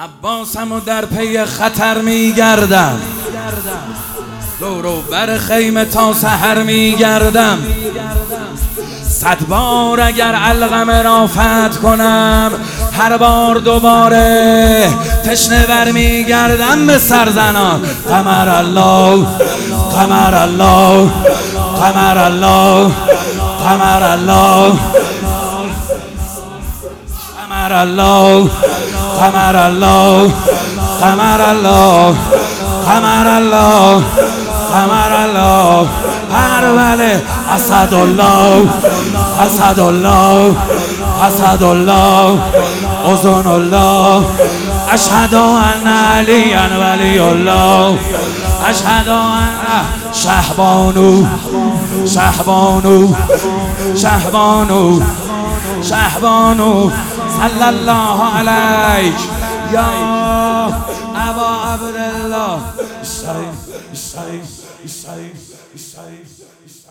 عباسم و در پی خطر میگردم، دور و بر خیمه تا سحر میگردم. 100 بار اگر علقم را فتح کنم، هر بار دوباره تشنه بر میگردم به سرزنان. قمر الله قمر الله قمر الله قمر الله قمر الله قمر الله قمر الله قمر الله قمر الله اربله اسد الله اسد الله اسد الله اذن الله اشهد ان علی ولی الله اشهد ان شهبانو شهبانو شهبانو شهبانو صلی الله علیک یا ابا عبدالله.